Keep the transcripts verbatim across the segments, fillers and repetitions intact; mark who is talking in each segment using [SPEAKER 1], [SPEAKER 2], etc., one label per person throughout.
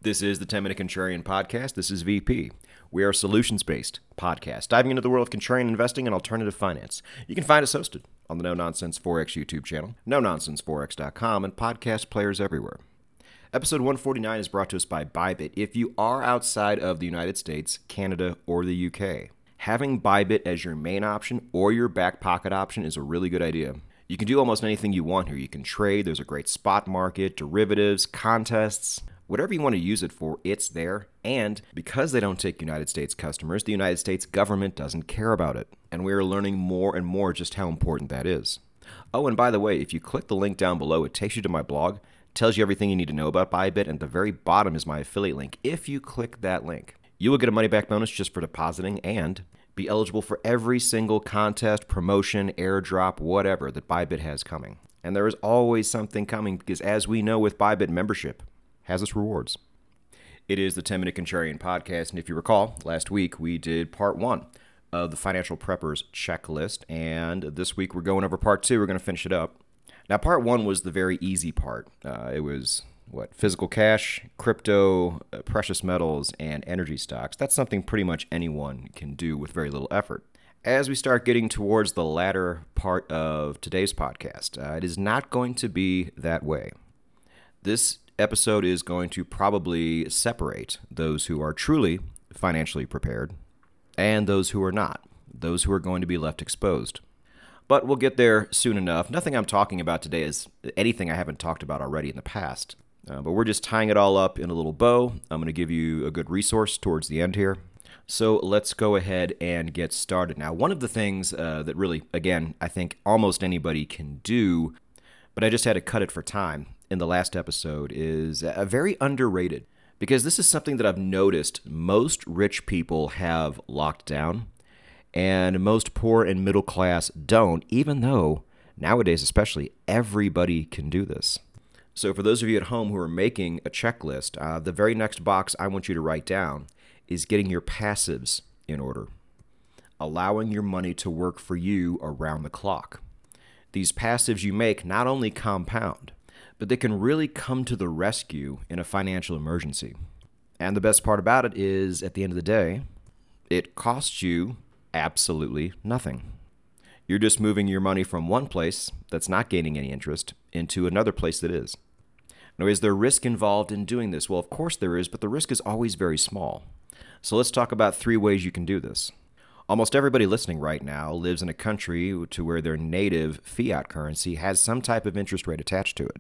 [SPEAKER 1] This is the ten minute Contrarian Podcast. This is V P. We are a solutions-based podcast, diving into the world of contrarian investing and alternative finance. You can find us hosted on the No Nonsense Forex YouTube channel, no nonsense forex dot com, and podcast players everywhere. Episode one forty-nine is brought to us by Bybit. If you are outside of the United States, Canada, or the U K, having Bybit as your main option or your back pocket option is a really good idea. You can do almost anything you want here. You can trade, there's a great spot market, derivatives, contests. Whatever you want to use it for, it's there. And because they don't take United States customers, the United States government doesn't care about it. And we are learning more and more just how important that is. Oh, and by the way, if you click the link down below, it takes you to my blog, tells you everything you need to know about Bybit, and at the very bottom is my affiliate link. If you click that link, you will get a money back bonus just for depositing and be eligible for every single contest, promotion, airdrop, whatever that Bybit has coming. And there is always something coming because, as we know with Bybit membership, has its rewards. It is the ten minute Contrarian Podcast, and if you recall, last week we did part one of the Financial Preppers Checklist, and this week we're going over part two. We're going to finish it up. Now, part one was the very easy part. Uh, it was, what, physical cash, crypto, uh, precious metals, and energy stocks. That's something pretty much anyone can do with very little effort. As we start getting towards the latter part of today's podcast, uh, it is not going to be that way. This episode is going to probably separate those who are truly financially prepared and those who are not, those who are going to be left exposed. But we'll get there soon enough. Nothing I'm talking about today is anything I haven't talked about already in the past, uh, but we're just tying it all up in a little bow. I'm going to give you a good resource towards the end here. So let's go ahead and get started. Now, one of the things uh, that really, again, I think almost anybody can do, but I just had to cut it for time in the last episode, is a very underrated, because this is something that I've noticed most rich people have locked down and most poor and middle class don't, even though nowadays especially everybody can do this. So for those of you at home who are making a checklist, uh, the very next box I want you to write down is getting your passives in order, allowing your money to work for you around the clock. These passives you make not only compound, but they can really come to the rescue in a financial emergency. And the best part about it is, at the end of the day, it costs you absolutely nothing. You're just moving your money from one place that's not gaining any interest into another place that is. Now, is there risk involved in doing this? Well, of course there is, but the risk is always very small. So let's talk about three ways you can do this. Almost everybody listening right now lives in a country to where their native fiat currency has some type of interest rate attached to it.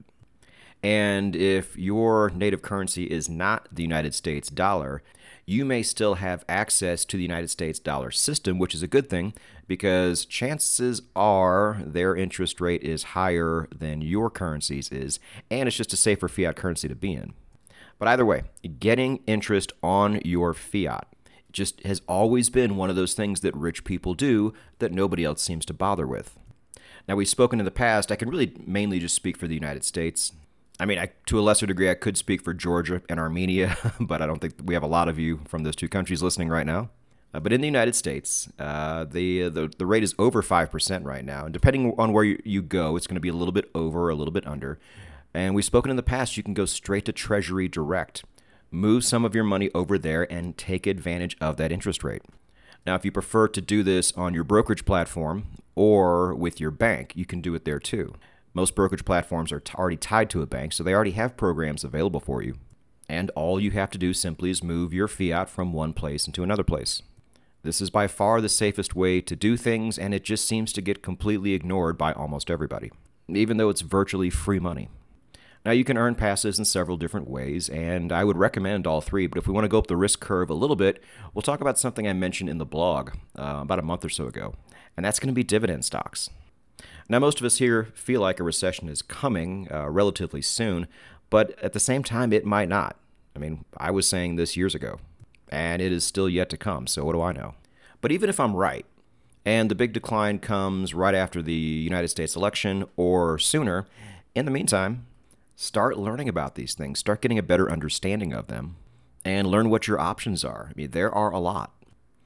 [SPEAKER 1] And if your native currency is not the United States dollar, you may still have access to the United States dollar system, which is a good thing because chances are their interest rate is higher than your currency's is, and it's just a safer fiat currency to be in. But either way, getting interest on your fiat just has always been one of those things that rich people do that nobody else seems to bother with. Now, we've spoken in the past. I can really mainly just speak for the United States. I mean, I, to a lesser degree, I could speak for Georgia and Armenia, but I don't think we have a lot of you from those two countries listening right now. Uh, but in the United States, uh, the, the the rate is over five percent right now. And depending on where you, you go, it's going to be a little bit over or a little bit under. And we've spoken in the past, you can go straight to Treasury Direct. Move some of your money over there and take advantage of that interest rate. Now, if you prefer to do this on your brokerage platform or with your bank, you can do it there too. Most brokerage platforms are t- already tied to a bank, so they already have programs available for you. And all you have to do simply is move your fiat from one place into another place. This is by far the safest way to do things, and it just seems to get completely ignored by almost everybody, even though it's virtually free money. Now, you can earn passives in several different ways, and I would recommend all three, but if we want to go up the risk curve a little bit, we'll talk about something I mentioned in the blog uh, about a month or so ago, and that's going to be dividend stocks. Now, most of us here feel like a recession is coming uh, relatively soon, but at the same time, it might not. I mean, I was saying this years ago, and it is still yet to come, so what do I know? But even if I'm right, and the big decline comes right after the United States election or sooner, in the meantime, start learning about these things, start getting a better understanding of them, and learn what your options are. I mean, there are a lot.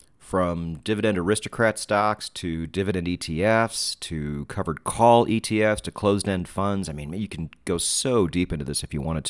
[SPEAKER 1] From dividend aristocrat stocks to dividend E T Fs to covered call E T Fs to closed-end funds. I mean, you can go so deep into this if you wanted to.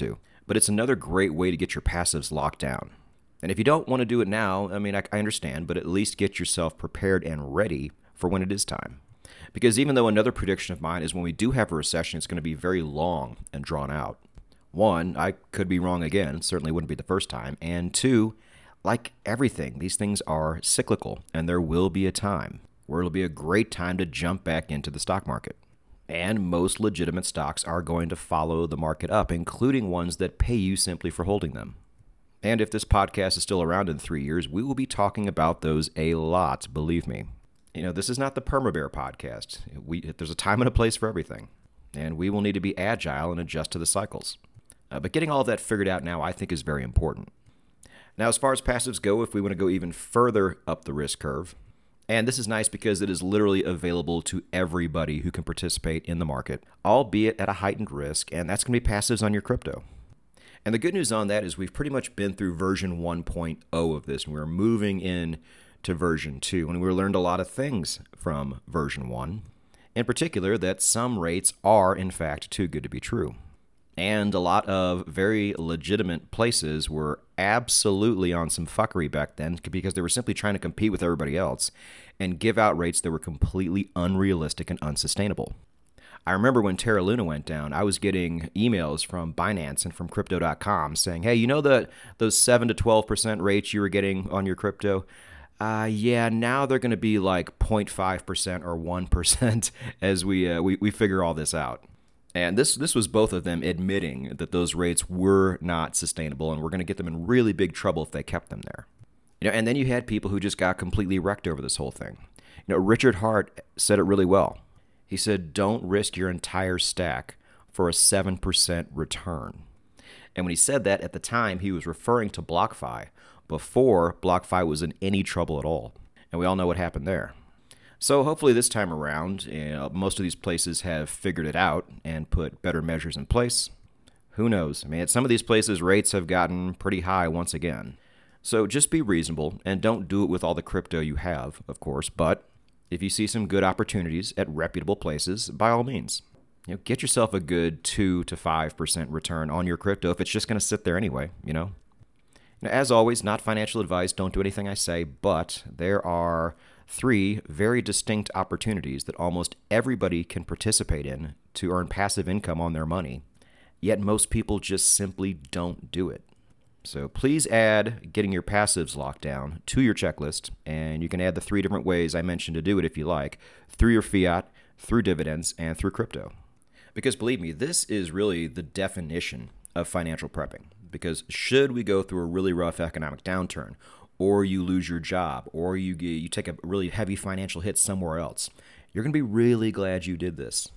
[SPEAKER 1] but it's another great way to get your passives locked down. And if you don't want to do it now, I mean, I, I understand, but at least get yourself prepared and ready for when it is time. Because even though another prediction of mine is when we do have a recession, it's going to be very long and drawn out. One, I could be wrong again. Certainly wouldn't be the first time. And two, like everything, these things are cyclical, and there will be a time where it'll be a great time to jump back into the stock market. And most legitimate stocks are going to follow the market up, including ones that pay you simply for holding them. And if this podcast is still around in three years, we will be talking about those a lot, believe me. You know, this is not the Perma-Bear podcast. We, there's a time and a place for everything, and we will need to be agile and adjust to the cycles. Uh, but getting all of that figured out now, I think, is very important. Now, as far as passives go, if we want to go even further up the risk curve, and this is nice because it is literally available to everybody who can participate in the market, albeit at a heightened risk, and that's going to be passives on your crypto. And the good news on that is we've pretty much been through version one point oh of this, and we're moving in to version two, and we learned a lot of things from version one, in particular that some rates are, in fact, too good to be true. And a lot of very legitimate places were absolutely on some fuckery back then because they were simply trying to compete with everybody else and give out rates that were completely unrealistic and unsustainable. I remember when Terra Luna went down, I was getting emails from Binance and from Crypto dot com saying, hey, you know the those seven to twelve percent rates you were getting on your crypto? Uh, yeah, now they're going to be like zero point five percent or one percent as we, uh, we we figure all this out. And this this was both of them admitting that those rates were not sustainable and we're going to get them in really big trouble if they kept them there. You know, and then you had people who just got completely wrecked over this whole thing. You know, Richard Hart said it really well. He said, don't risk your entire stack for a seven percent return. And when he said that at the time, he was referring to BlockFi before BlockFi was in any trouble at all. And we all know what happened there. So hopefully this time around, you know, most of these places have figured it out and put better measures in place. Who knows? I mean, at some of these places, rates have gotten pretty high once again. So just be reasonable and don't do it with all the crypto you have, of course. But if you see some good opportunities at reputable places, by all means, you know, get yourself a good two to five percent return on your crypto if it's just going to sit there anyway, you know. Now, as always, not financial advice. Don't do anything I say, but there are three very distinct opportunities that almost everybody can participate in to earn passive income on their money, yet most people just simply don't do it. So please add getting your passives locked down to your checklist, and you can add the three different ways I mentioned to do it if you like, through your fiat, through dividends, and through crypto. Because believe me, this is really the definition of financial prepping. Because should we go through a really rough economic downturn, or you lose your job, or you you take a really heavy financial hit somewhere else, you're going to be really glad you did this.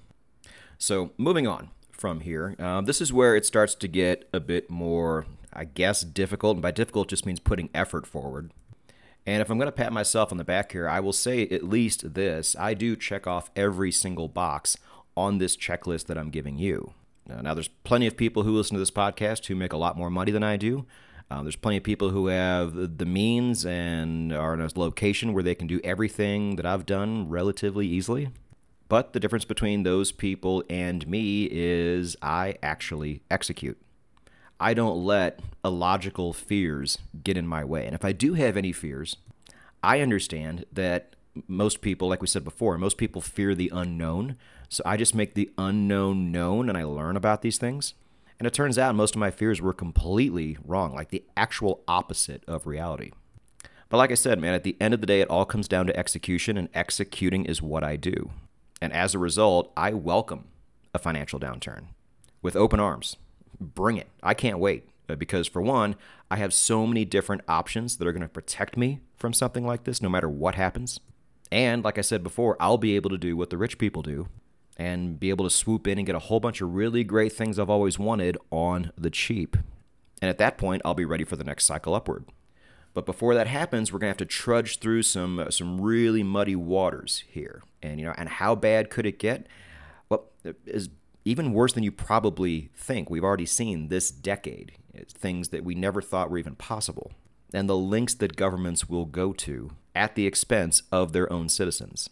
[SPEAKER 1] So moving on from here, um, this is where it starts to get a bit more, I guess, difficult. And by difficult, just means putting effort forward. And if I'm going to pat myself on the back here, I will say at least this. I do check off every single box on this checklist that I'm giving you. Now, now there's plenty of people who listen to this podcast who make a lot more money than I do. Um, there's plenty of people who have the means and are in a location where they can do everything that I've done relatively easily. But the difference between those people and me is I actually execute. I don't let illogical fears get in my way. And if I do have any fears, I understand that most people, like we said before, most people fear the unknown. So I just make the unknown known and I learn about these things. And it turns out most of my fears were completely wrong, like the actual opposite of reality. But like I said, man, at the end of the day, it all comes down to execution, and executing is what I do. And as a result, I welcome a financial downturn with open arms. Bring it. I can't wait. Because for one, I have so many different options that are going to protect me from something like this, no matter what happens. And like I said before, I'll be able to do what the rich people do and be able to swoop in and get a whole bunch of really great things I've always wanted on the cheap. And at that point, I'll be ready for the next cycle upward. But before that happens, we're going to have to trudge through some uh, some really muddy waters here. And you know, and how bad could it get? Well, it is even worse than you probably think. We've already seen this decade. It's things that we never thought were even possible. And the links that governments will go to at the expense of their own citizens.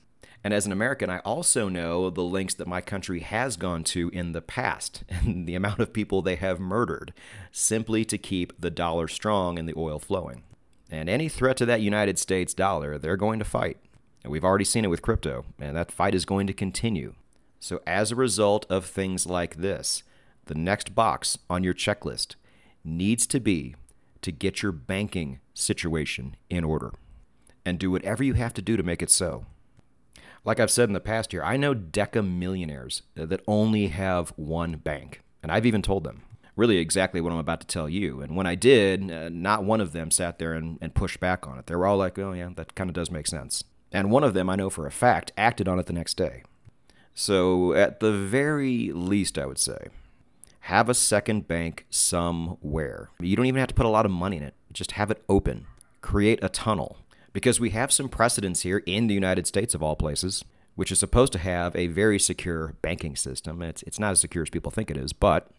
[SPEAKER 1] And as an American, I also know the lengths that my country has gone to in the past and the amount of people they have murdered simply to keep the dollar strong and the oil flowing. And any threat to that United States dollar, they're going to fight. And we've already seen it with crypto, and that fight is going to continue. So as a result of things like this, the next box on your checklist needs to be to get your banking situation in order and do whatever you have to do to make it so. Like I've said in the past here, I know deca millionaires that only have one bank, and I've even told them really exactly what I'm about to tell you. And when I did, uh, not one of them sat there and, and pushed back on it. They were all like, oh yeah, that kind of does make sense. And one of them, I know for a fact, acted on it the next day. So at the very least, I would say, have a second bank somewhere. You don't even have to put a lot of money in it. Just have it open. Create a tunnel. Because we have some precedents here in the United States, of all places, which is supposed to have a very secure banking system. It's, it's not as secure as people think it is, but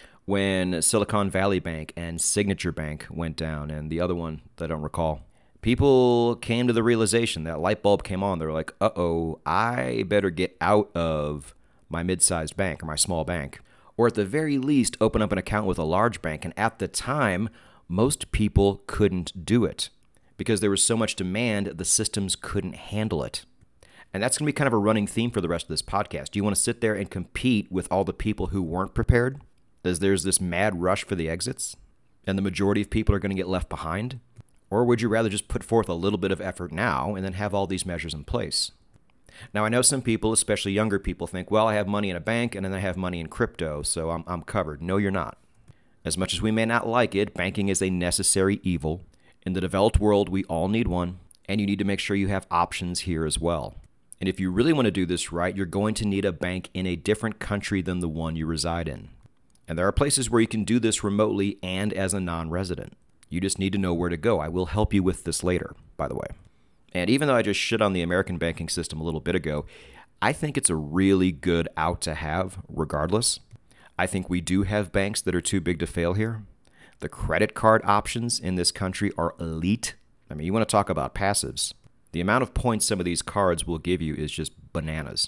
[SPEAKER 1] when Silicon Valley Bank and Signature Bank went down, and the other one that I don't recall, people came to the realization, that light bulb came on. They're like, uh-oh, I better get out of my mid-sized bank or my small bank, or at the very least, open up an account with a large bank. And at the time, most people couldn't do it because there was so much demand, the systems couldn't handle it. And that's going to be kind of a running theme for the rest of this podcast. Do you want to sit there and compete with all the people who weren't prepared, as there's this mad rush for the exits, and the majority of people are going to get left behind? Or would you rather just put forth a little bit of effort now and then have all these measures in place? Now, I know some people, especially younger people, think, well, I have money in a bank and then I have money in crypto, so I'm, I'm covered. No, you're not. As much as we may not like it, banking is a necessary evil. In the developed world, we all need one, and you need to make sure you have options here as well. And if you really want to do this right, you're going to need a bank in a different country than the one you reside in. And there are places where you can do this remotely and as a non-resident. You just need to know where to go. I will help you with this later, by the way. And even though I just shit on the American banking system a little bit ago, I think it's a really good out to have regardless. I think we do have banks that are too big to fail here. The credit card options in this country are elite. I mean, you want to talk about passives. The amount of points some of these cards will give you is just bananas.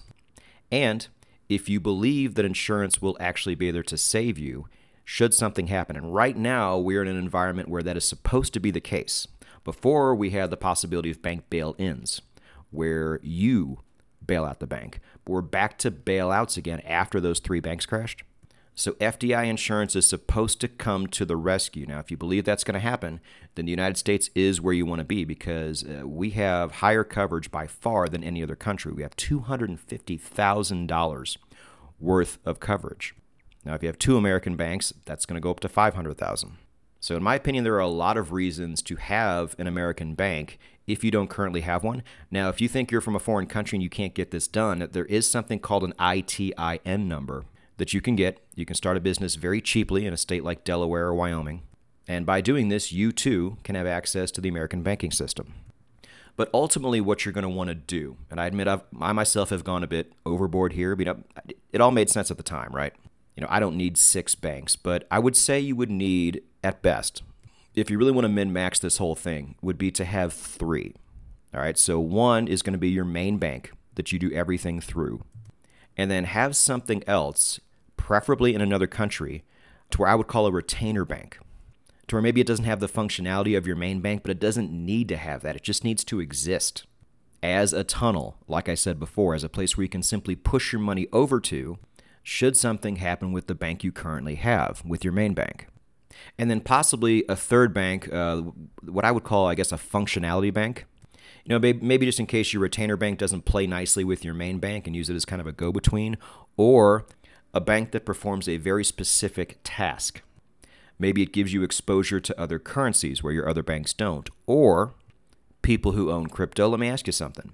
[SPEAKER 1] And if you believe that insurance will actually be there to save you, should something happen. And right now, we're in an environment where that is supposed to be the case. Before, we had the possibility of bank bail-ins, where you bail out the bank. But we're back to bailouts again after those three banks crashed. So F D I insurance is supposed to come to the rescue. Now, if you believe that's going to happen, then the United States is where you want to be, because uh, we have higher coverage by far than any other country. We have two hundred fifty thousand dollars worth of coverage. Now, if you have two American banks, that's going to go up to five hundred thousand dollars. So in my opinion, there are a lot of reasons to have an American bank if you don't currently have one. Now, if you think you're from a foreign country and you can't get this done, there is something called an I T I N number that you can get. You can start a business very cheaply in a state like Delaware or Wyoming. And by doing this, you too can have access to the American banking system. But ultimately, what you're going to want to do, and I admit I've, I myself have gone a bit overboard here, but it all made sense at the time, right? You know, I don't need six banks, but I would say you would need, at best, if you really want to min-max this whole thing, would be to have three. All right, so one is going to be your main bank that you do everything through. And then have something else, preferably in another country, to where I would call a retainer bank. To where maybe it doesn't have the functionality of your main bank, but it doesn't need to have that. It just needs to exist as a tunnel, like I said before, as a place where you can simply push your money over to should something happen with the bank you currently have, with your main bank. And then possibly a third bank, uh, what I would call, I guess, a functionality bank. You know, maybe just in case your retainer bank doesn't play nicely with your main bank and use it as kind of a go-between, or a bank that performs a very specific task. Maybe it gives you exposure to other currencies where your other banks don't. Or people who own crypto, let me ask you something.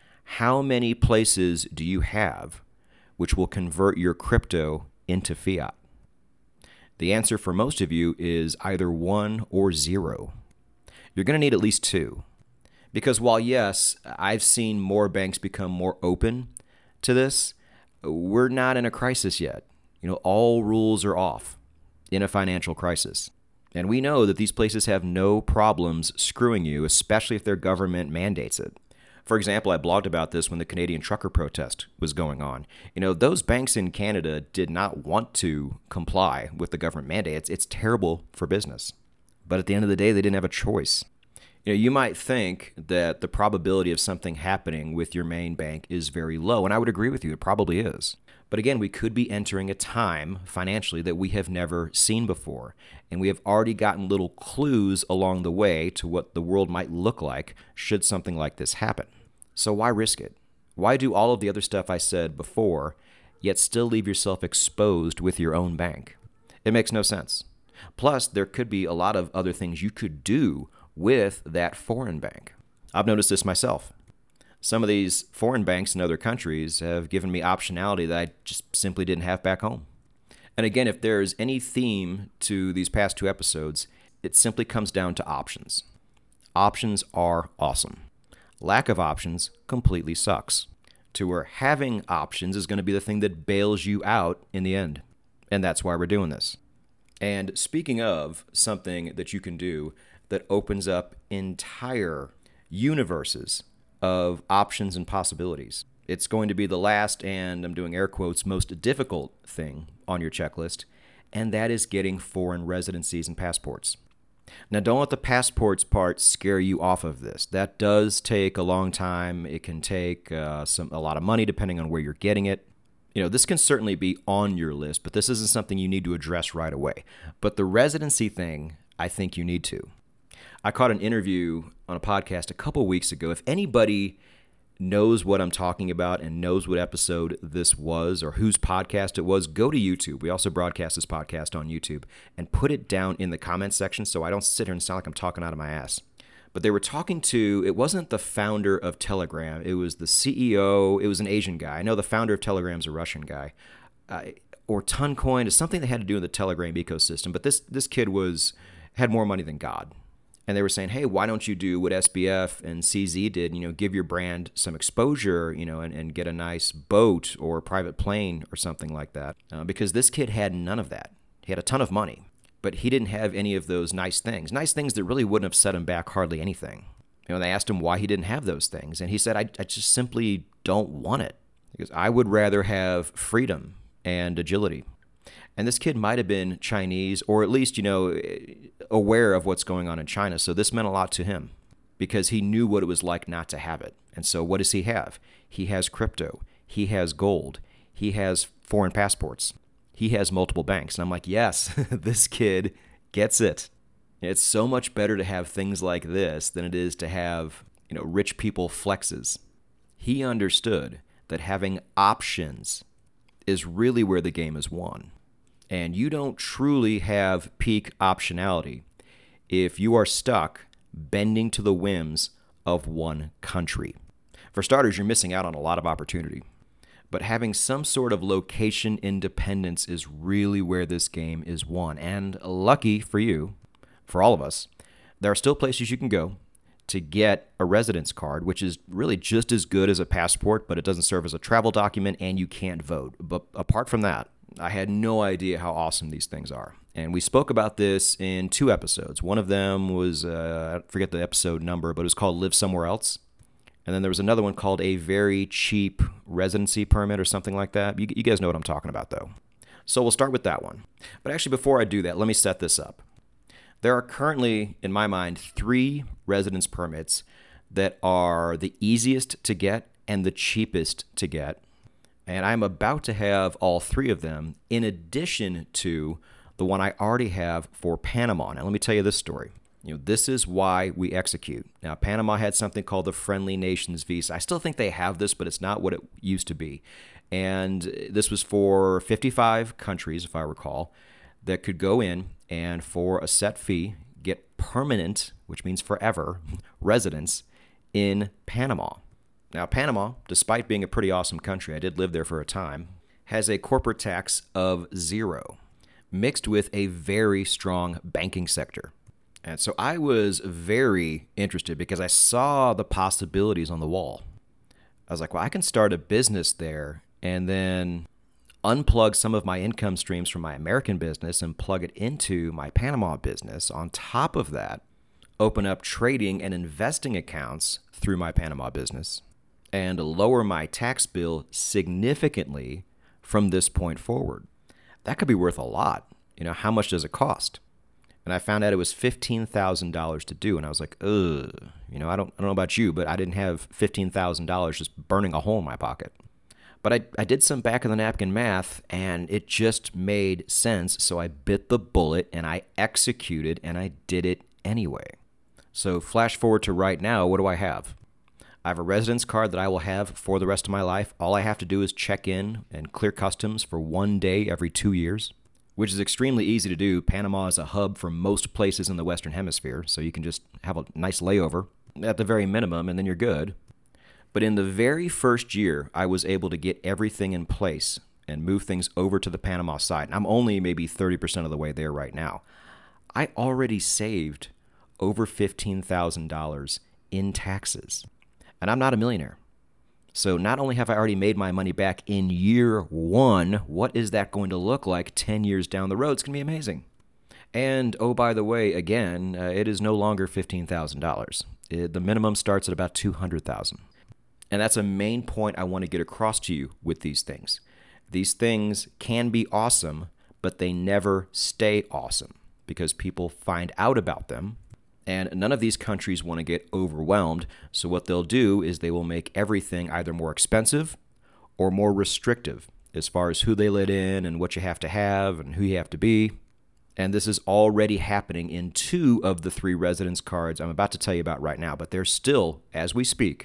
[SPEAKER 1] How many places do you have which will convert your crypto into fiat? The answer for most of you is either one or zero. You're going to need at least two. Because while, yes, I've seen more banks become more open to this, we're not in a crisis yet. You know, all rules are off in a financial crisis. And we know that these places have no problems screwing you, especially if their government mandates it. For example, I blogged about this when the Canadian trucker protest was going on. You know, those banks in Canada did not want to comply with the government mandate. It's, it's terrible for business. But at the end of the day, they didn't have a choice. You know, you might think that the probability of something happening with your main bank is very low, and I would agree with you, it probably is. But again, we could be entering a time financially that we have never seen before, and we have already gotten little clues along the way to what the world might look like should something like this happen. So why risk it? Why do all of the other stuff I said before, yet still leave yourself exposed with your own bank? It makes no sense. Plus, there could be a lot of other things you could do with that foreign bank. I've noticed this myself. Some of these foreign banks in other countries have given me optionality that I just simply didn't have back home. And again, if there's any theme to these past two episodes, it simply comes down to options. Options are awesome. Lack of options completely sucks. To where having options is going to be the thing that bails you out in the end. And that's why we're doing this. And speaking of something that you can do that opens up entire universes of options and possibilities, it's going to be the last, and I'm doing air quotes, most difficult thing on your checklist, and that is getting foreign residencies and passports. Now, don't let the passports part scare you off of this. That does take a long time. It can take uh, some a lot of money depending on where you're getting it. You know, this can certainly be on your list, but this isn't something you need to address right away. But the residency thing, I think you need to. I caught an interview on a podcast a couple weeks ago. If anybody knows what I'm talking about and knows what episode this was or whose podcast it was, go to YouTube. We also broadcast this podcast on YouTube, and put it down in the comments section so I don't sit here and sound like I'm talking out of my ass. But they were talking to, it wasn't the founder of Telegram. It was the C E O. It was an Asian guy. I know the founder of Telegram's a Russian guy. Uh, or Toncoin is something that had to do with the Telegram ecosystem. But this this kid was had more money than God. And they were saying, hey, why don't you do what S B F and C Z did, you know, give your brand some exposure, you know, and, and get a nice boat or a private plane or something like that. Uh, because this kid had none of that. He had a ton of money, but he didn't have any of those nice things. Nice things that really wouldn't have set him back hardly anything. You know, they asked him why he didn't have those things. And he said, I, I just simply don't want it. Because I would rather have freedom and agility. And this kid might have been Chinese, or at least, you know, aware of what's going on in China. So this meant a lot to him because he knew what it was like not to have it. And so what does he have? He has crypto. He has gold. He has foreign passports. He has multiple banks. And I'm like, yes, this kid gets it. It's so much better to have things like this than it is to have, you know, rich people flexes. He understood that having options is really where the game is won. And you don't truly have peak optionality if you are stuck bending to the whims of one country. For starters, you're missing out on a lot of opportunity. But having some sort of location independence is really where this game is won. And lucky for you, for all of us, there are still places you can go to get a residence card, which is really just as good as a passport, but it doesn't serve as a travel document and you can't vote. But apart from that, I had no idea how awesome these things are. And we spoke about this in two episodes. One of them was, uh, I forget the episode number, but it was called Live Somewhere Else. And then there was another one called A Very Cheap Residency Permit or something like that. You, you guys know what I'm talking about, though. So we'll start with that one. But actually, before I do that, let me set this up. There are currently, in my mind, three residence permits that are the easiest to get and the cheapest to get. And I'm about to have all three of them in addition to the one I already have for Panama. Now, let me tell you this story. You know, this is why we execute. Now, Panama had something called the Friendly Nations Visa. I still think they have this, but it's not what it used to be. And this was for fifty-five countries, if I recall, that could go in and for a set fee get permanent, which means forever, residence in Panama. Now, Panama, despite being a pretty awesome country, I did live there for a time, has a corporate tax of zero, mixed with a very strong banking sector. And so I was very interested because I saw the possibilities on the wall. I was like, well, I can start a business there and then unplug some of my income streams from my American business and plug it into my Panama business. On top of that, open up trading and investing accounts through my Panama business. and lower my tax bill significantly from this point forward. That could be worth a lot. You know, how much does it cost? And I found out it was fifteen thousand dollars to do, and I was like, ugh, you know, I don't, I don't know about you, but I didn't have fifteen thousand dollars just burning a hole in my pocket. But I, I did some back of the napkin math, and it just made sense, so I bit the bullet, and I executed, and I did it anyway. So flash forward to right now, what do I have? I have a residence card that I will have for the rest of my life. All I have to do is check in and clear customs for one day every two years, which is extremely easy to do. Panama is a hub for most places in the Western Hemisphere, so you can just have a nice layover at the very minimum, and then you're good. But in the very first year, I was able to get everything in place and move things over to the Panama side. And I'm only maybe thirty percent of the way there right now. I already saved over fifteen thousand dollars in taxes. And I'm not a millionaire. So not only have I already made my money back in year one, what is that going to look like ten years down the road? It's going to be amazing. And, oh, by the way, again, uh, it is no longer fifteen thousand dollars. It, the minimum starts at about two hundred thousand dollars. And that's a main point I want to get across to you with these things. These things can be awesome, but they never stay awesome because people find out about them. And none of these countries want to get overwhelmed. So what they'll do is they will make everything either more expensive or more restrictive as far as who they let in and what you have to have and who you have to be. And this is already happening in two of the three residence cards I'm about to tell you about right now. But they're still, as we speak,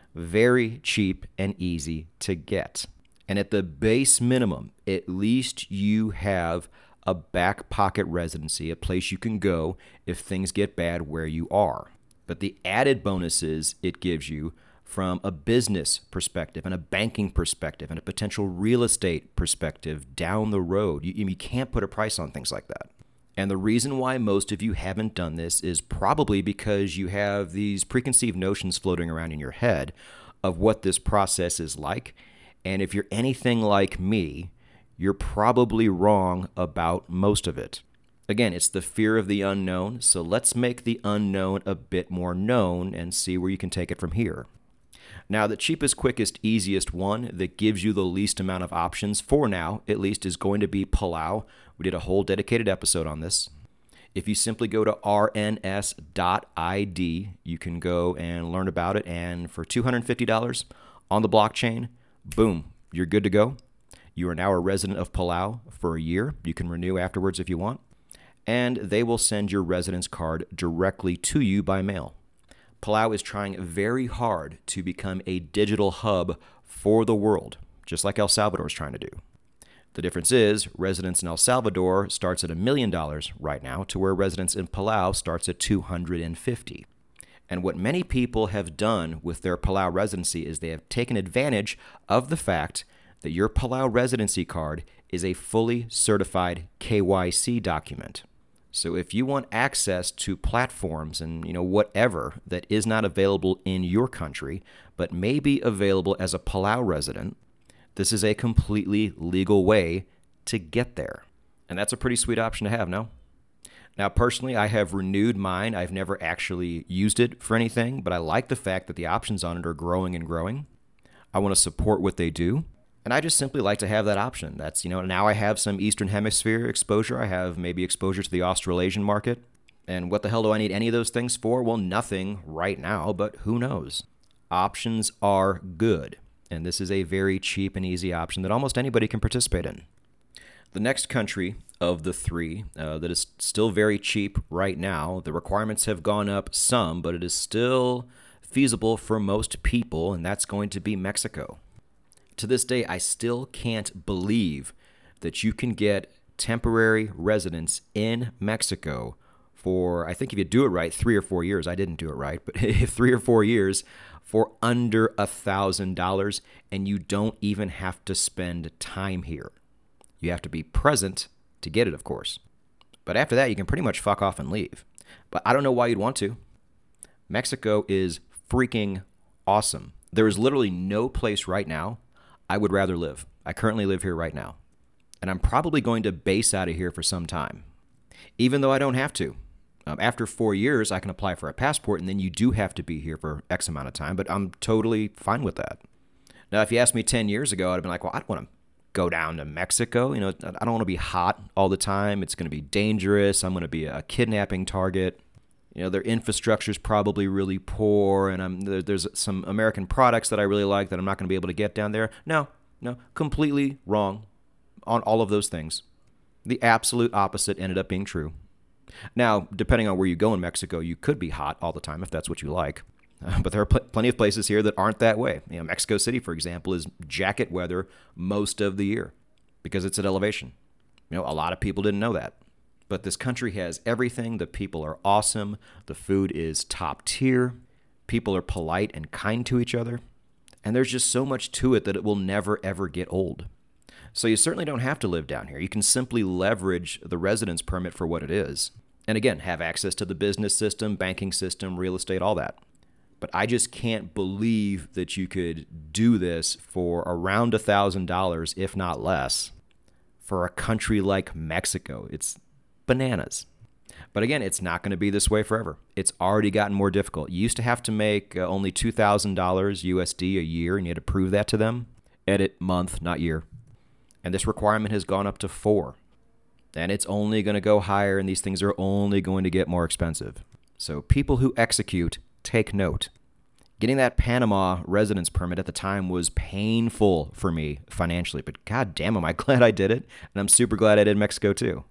[SPEAKER 1] very cheap and easy to get. And at the base minimum, at least you have a back pocket residency, a place you can go if things get bad where you are. But the added bonuses it gives you from a business perspective and a banking perspective and a potential real estate perspective down the road, you, you can't put a price on things like that. And the reason why most of you haven't done this is probably because you have these preconceived notions floating around in your head of what this process is like. And if you're anything like me, you're probably wrong about most of it. Again, it's the fear of the unknown, so let's make the unknown a bit more known and see where you can take it from here. Now, the cheapest, quickest, easiest one that gives you the least amount of options, for now at least, is going to be Palau. We did a whole dedicated episode on this. If you simply go to R N S dot I D, you can go and learn about it, and for two hundred fifty dollars on the blockchain, boom, you're good to go. You are now a resident of Palau for a year. You can renew afterwards if you want, and they will send your residence card directly to you by mail. Palau is trying very hard to become a digital hub for the world, just like El Salvador is trying to do. The difference is residence in El Salvador starts at a million dollars right now, to where residence in Palau starts at two hundred fifty. And what many people have done with their Palau residency is they have taken advantage of the fact that your Palau residency card is a fully certified K Y C document. So if you want access to platforms and, you know, whatever that is not available in your country, but may be available as a Palau resident, this is a completely legal way to get there. And that's a pretty sweet option to have, no? Now, personally, I have renewed mine. I've never actually used it for anything, but I like the fact that the options on it are growing and growing. I want to support what they do. And I just simply like to have that option. That's, you know, now I have some Eastern Hemisphere exposure. I have maybe exposure to the Australasian market. And what the hell do I need any of those things for? Well, nothing right now, but who knows? Options are good. And this is a very cheap and easy option that almost anybody can participate in. The next country of the three uh, that is still very cheap right now, the requirements have gone up some, but it is still feasible for most people, and that's going to be Mexico. To this day, I still can't believe that you can get temporary residence in Mexico for, I think if you do it right, three or four years. I didn't do it right, but three or four years for under a thousand dollars, and you don't even have to spend time here. You have to be present to get it, of course. But after that, you can pretty much fuck off and leave. But I don't know why you'd want to. Mexico is freaking awesome. There is literally no place right now I would rather live. I currently live here right now. And I'm probably going to base out of here for some time. Even though I don't have to. Um, after four years, I can apply for a passport, and then you do have to be here for X amount of time, but I'm totally fine with that. Now, if you asked me ten years ago, I'd have been like, well, I don't want to go down to Mexico. You know, I don't want to be hot all the time. It's going to be dangerous. I'm going to be a kidnapping target. You know, their infrastructure is probably really poor, and I'm, there, there's some American products that I really like that I'm not going to be able to get down there. No, no, completely wrong on all of those things. The absolute opposite ended up being true. Now, depending on where you go in Mexico, you could be hot all the time if that's what you like. Uh, but there are pl- plenty of places here that aren't that way. You know, Mexico City, for example, is jacket weather most of the year because it's at elevation. You know, a lot of people didn't know that. But this country has everything. The people are awesome. The food is top tier. People are polite and kind to each other. And there's just so much to it that it will never, ever get old. So you certainly don't have to live down here. You can simply leverage the residence permit for what it is. And again, have access to the business system, banking system, real estate, all that. But I just can't believe that you could do this for around one thousand dollars, if not less, for a country like Mexico. It's bananas. But again, it's not going to be this way forever. It's already gotten more difficult. You used to have to make uh, only two thousand dollars U S D a year, and you had to prove that to them. Edit month, not year. And this requirement has gone up to four. And it's only going to go higher, and these things are only going to get more expensive. So people who execute, take note. Getting that Panama residence permit at the time was painful for me financially, but god damn, am I glad I did it, and I'm super glad I did Mexico too.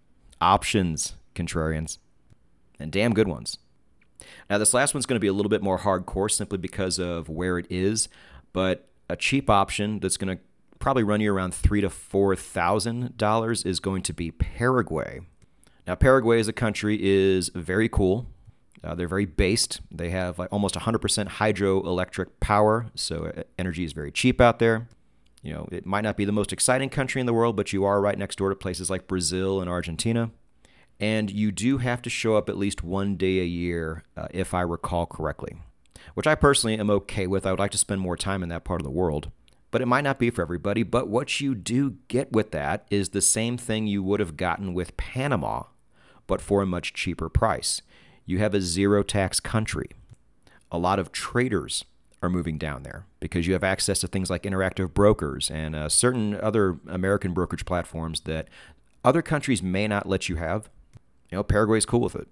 [SPEAKER 1] Options, contrarians, and damn good ones. Now this last one's going to be a little bit more hardcore simply because of where it is, but a cheap option that's going to probably run you around three to four thousand dollars is going to be Paraguay. Now Paraguay as a country is very cool. Uh, they're very based. They have like almost one hundred percent hydroelectric power, so energy is very cheap out there. You know, it might not be the most exciting country in the world, but you are right next door to places like Brazil and Argentina. And you do have to show up at least one day a year, uh, if I recall correctly, which I personally am okay with. I would like to spend more time in that part of the world, but it might not be for everybody. But what you do get with that is the same thing you would have gotten with Panama, but for a much cheaper price. You have a zero tax country. A lot of traders are moving down there because you have access to things like Interactive Brokers and uh, certain other American brokerage platforms that other countries may not let you have. You know, Paraguay's cool with it.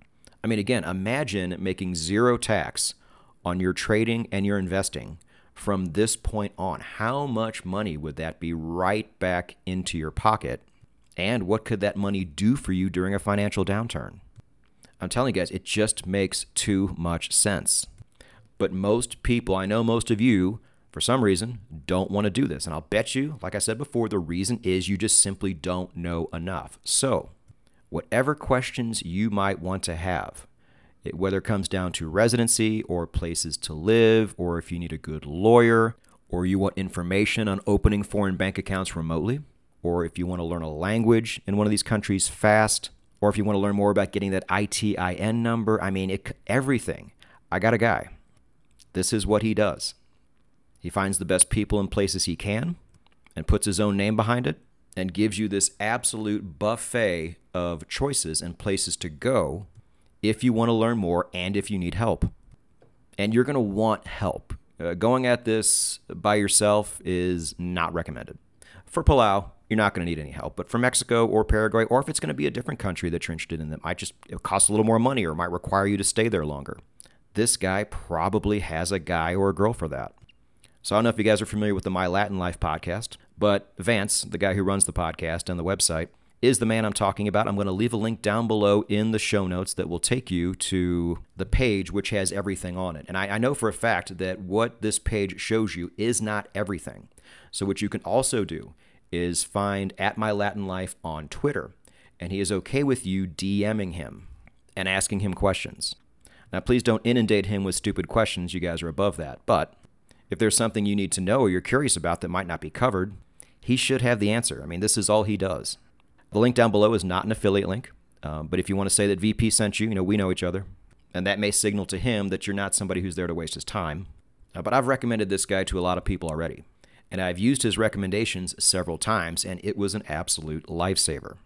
[SPEAKER 1] I mean, again, imagine making zero tax on your trading and your investing from this point on. How much money would that be right back into your pocket? And what could that money do for you during a financial downturn? I'm telling you guys, it just makes too much sense. But most people, I know most of you, for some reason, don't want to do this. And I'll bet you, like I said before, the reason is you just simply don't know enough. So, whatever questions you might want to have, it, whether it comes down to residency or places to live, or if you need a good lawyer, or you want information on opening foreign bank accounts remotely, or if you want to learn a language in one of these countries fast, or if you want to learn more about getting that I T I N number, I mean, it, everything. I got a guy. This is what he does. He finds the best people in places he can and puts his own name behind it and gives you this absolute buffet of choices and places to go if you want to learn more and if you need help. And you're going to want help. Uh, going at this by yourself is not recommended. For Palau, you're not going to need any help. But for Mexico or Paraguay, or if it's going to be a different country that you're interested in that might just it cost a little more money or might require you to stay there longer, this guy probably has a guy or a girl for that. So I don't know if you guys are familiar with the My Latin Life podcast, but Vance, the guy who runs the podcast and the website, is the man I'm talking about. I'm going to leave a link down below in the show notes that will take you to the page which has everything on it. And I, I know for a fact that what this page shows you is not everything. So what you can also do is find at My Latin Life on Twitter, and he is okay with you DMing him and asking him questions. Now, please don't inundate him with stupid questions. You guys are above that. But if there's something you need to know or you're curious about that might not be covered, he should have the answer. I mean, this is all he does. The link down below is not an affiliate link, um, but if you want to say that V P sent you, you know, we know each other, and that may signal to him that you're not somebody who's there to waste his time. Uh, but I've recommended this guy to a lot of people already, and I've used his recommendations several times, and it was an absolute lifesaver.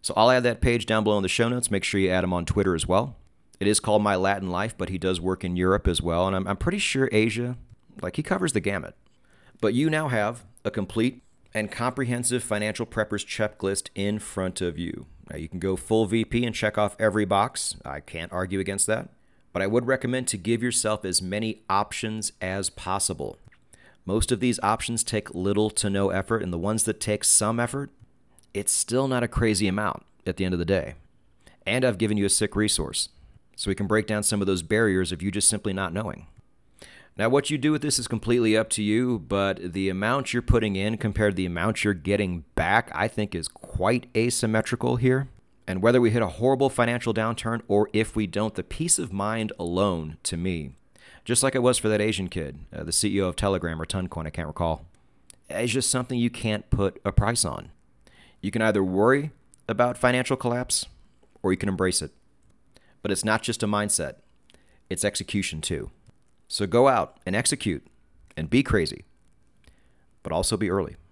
[SPEAKER 1] So I'll add that page down below in the show notes. Make sure you add him on Twitter as well. It is called My Latin Life, but he does work in Europe as well. And I'm, I'm pretty sure Asia, like he covers the gamut. But you now have a complete and comprehensive financial preppers checklist in front of you. Now you can go full V P and check off every box. I can't argue against that. But I would recommend to give yourself as many options as possible. Most of these options take little to no effort, and the ones that take some effort, it's still not a crazy amount at the end of the day. And I've given you a sick resource, so we can break down some of those barriers of you just simply not knowing. Now, what you do with this is completely up to you, but the amount you're putting in compared to the amount you're getting back, I think is quite asymmetrical here. And whether we hit a horrible financial downturn or if we don't, the peace of mind alone, to me, just like it was for that Asian kid, uh, the C E O of Telegram or Toncoin, I can't recall, is just something you can't put a price on. You can either worry about financial collapse or you can embrace it. But it's not just a mindset, it's execution too. So go out and execute and be crazy, but also be early.